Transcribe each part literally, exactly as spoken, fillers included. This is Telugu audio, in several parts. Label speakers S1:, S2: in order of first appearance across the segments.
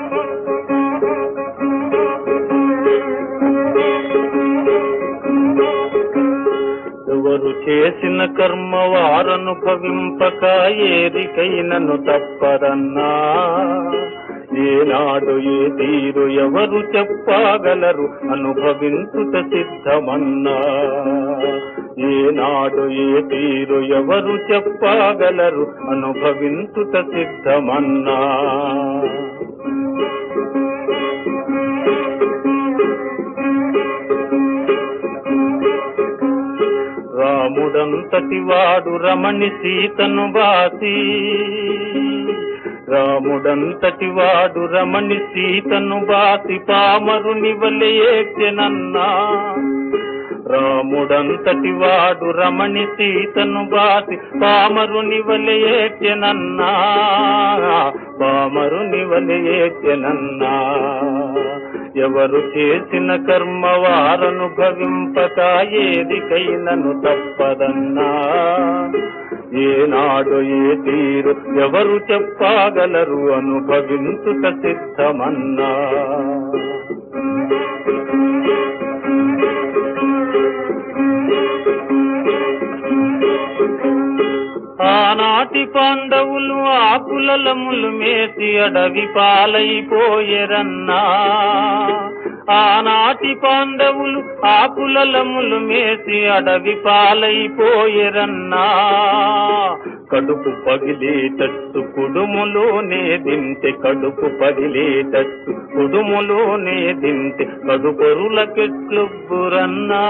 S1: ఎవరు చేసిన కర్మ వారనుభవింపక ఏదికైనను తప్పదన్నా, ఏనాడు ఏ తీరు ఎవరు చెప్పగలరు అనుభవించుట సిద్ధమన్నా, ఏనాడు ఏ తీరు ఎవరు చెప్పగలరు అనుభవించుట సిద్ధమన్నా. రాముడంతటి వాడు రమణి సీతను బాసి, రాముడంతటి వాడు రమణి సీతను బాసి పామరుని వలె ఏడ్చెనన్నా, రాముడంతటి వాడు రమణి సీతను బాసి పామరుని వలె ఏడ్చెనన్నా, పామరుని వలె ఏడ్చెనన్నా. ఎవరు చేసిన కర్మ వారనుభవింపక ఏదికైనను తప్పదన్నా, ఏనాడు ఏ తీరు ఎవరు చెప్పగలరు అనుభవించుట సిద్ధమన్నా. ఆనాటి పాండవులు ఆకులలములు మేసి అడవి పాలైపోయెరన్నా, ఆనాటి పాండవులు ఆకులలములు మేసి అడవి పాలైపోయెరన్నా. కడుపు పగిలేటట్టు కుడుములోనే దింటే, కడుపు పగిలేటట్టు కుడుములోనే దింటే కడుపొరులకెట్లొబ్బురన్నా,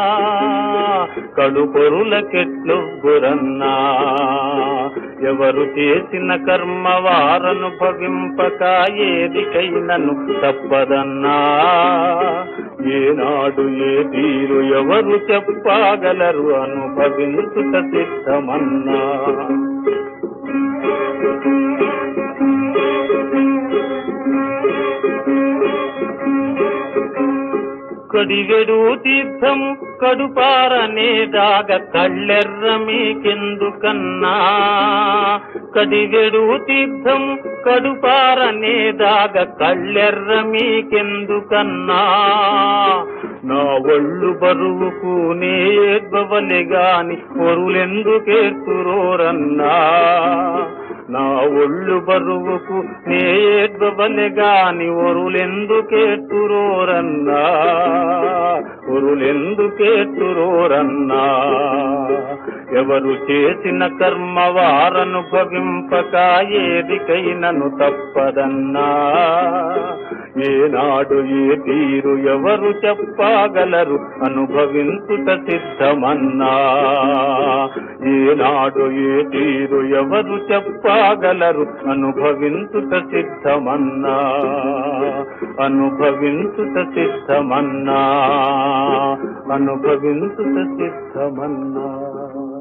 S1: కడుపొరులకెట్లొబ్బురన్నా. ఎవరు చేసిన కర్మ వారనుభవింపక ఏదికైనను తప్పదన్నా, ఏనాడు ఏ తీరు ఎవరు చెప్పగలరు అనుభవించుట సిద్ధమన్నా. కడిగెడు తీర్థము కడుపారనే దాగ కళ్ళెర్ర మీకెందుకన్నా, కడిగెడు తీర్థము కడుపారనే దాగ కళ్ళెర్ర మీకెందుకన్నా. నా ఒళ్ళు బరువుకు నే ఏడ్వవలె గాని పొరులెందుకేర్తురోరన్నా, నా ఒళ్ళు బరువుకు నే ఏడ్వవలె గాని ఒరులెందుకేర్తురోరన్నా, ఒరులెందుకేర్తురోరన్నా. ఎవరు చేసిన కర్మ వారనుభవింపక ఏదికైనను తప్పదన్నా, ఏనాడు ఏ తీరు ఎవరు చెప్పగలరు అనుభవించుట సిద్ధమన్నా, ఏనాడు ఏ తీరు ఎవరు చెప్పగలరు అనుభవించుట సిద్ధమన్నా, అనుభవించుట సిద్ధమన్నా, అనుభవించుట సిద్ధమన్నా.